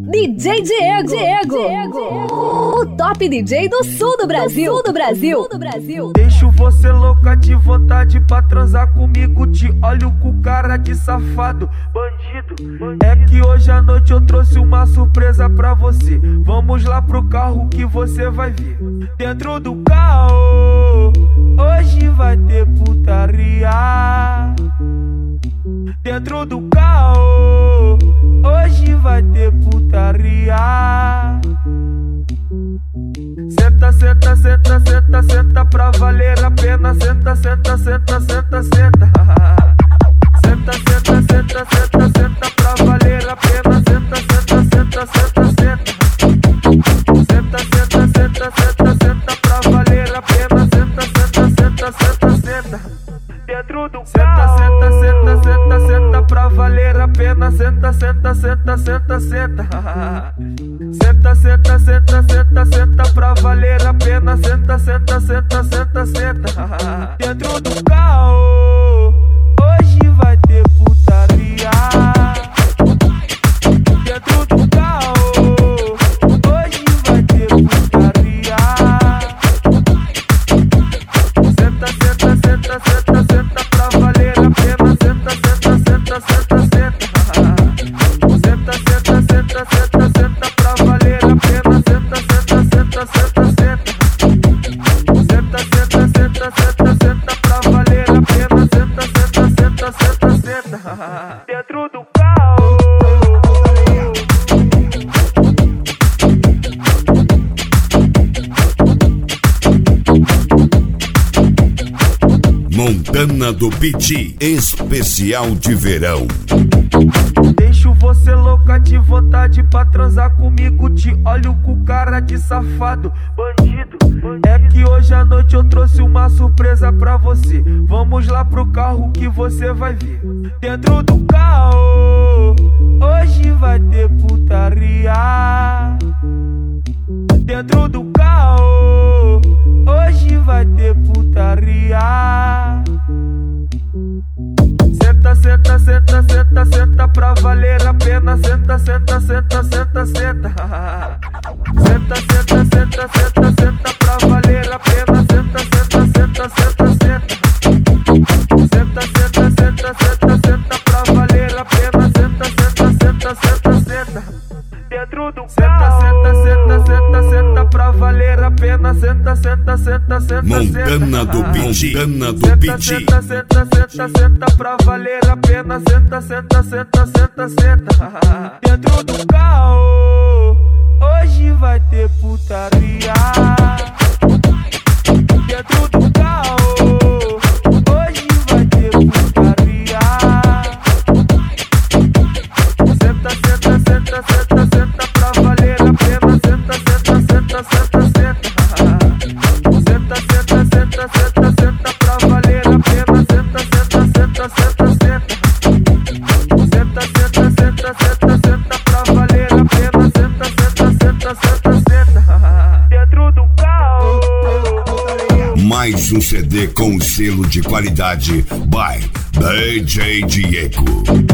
DJ Diego, o top DJ do sul do Brasil, Deixo você louca de vontade pra transar comigo. Te olho com cara de safado, bandido. É que hoje à noite eu trouxe uma surpresa pra você. Vamos lá pro carro que você vai ver. Dentro do carro, hoje vai ter putaria. Dentro do carro, hoje vai ter putaria. Senta, senta, senta, senta, senta pra valer a pena. Senta, senta, senta, senta, senta. Senta, senta, senta, senta, senta pra valer a pena. Senta, senta, senta, senta, senta. Senta, senta, senta, senta, senta pra valer a pena. Senta, senta, senta, senta, senta. Dentro do senta, senta, senta, senta, senta pra valer a pena. Senta, senta, senta, senta, senta. Senta, senta, senta, senta, senta pra valer a pena. Senta, senta, senta, senta, senta. Dentro do carro, hoje vai ter putaria. Dentro do carro, hoje vai ter putaria. Senta, senta, senta, senta, senta pra valer a pena. Senta, senta, senta, senta, senta. Senta, senta, senta, senta, senta pra valer a pena. Senta, senta, senta, senta, senta. Senta, senta, senta, senta, senta pra valer a pena. Senta, senta, senta, senta, senta. Dentro do carro. Montana do Beat, especial de verão. Deixo você louca de vontade pra transar comigo. Te olho com cara de safado, bandido. É que hoje à noite eu trouxe uma surpresa pra você. Vamos lá pro carro que você vai ver. Dentro do carro, hoje vai ter putaria. Dentro do carro, hoje vai ter putaria. Senta, senta, senta, senta, senta pra valer a pena. Senta, senta, senta, senta, senta. Senta, senta, senta, senta, senta pra valer a pena. Senta, senta, senta, senta, senta. Senta, senta, senta, senta, senta pra valer a pena. Senta, senta, senta, senta, senta. Dentro do senta, senta, senta, senta, senta pra valer a pena. Senta, senta, senta, senta, Montana do Beat, Montana do senta, Beat. senta, senta, senta, senta pra valer a pena. Senta, senta, senta, senta, senta. Dentro do carro, hoje vai ter putaria. Dentro do carro, hoje vai ter putaria. Senta, senta, senta, senta, senta pra valer a pena. Senta, senta, senta, senta, senta. Senta, senta, senta, senta, senta pra valer a pena. Senta, senta, senta, senta, senta. Senta, senta, senta, senta, senta pra valer a pena. Senta, senta, senta, senta, senta. Dentro do carro. Mais um CD com selo de qualidade by DJ Diego.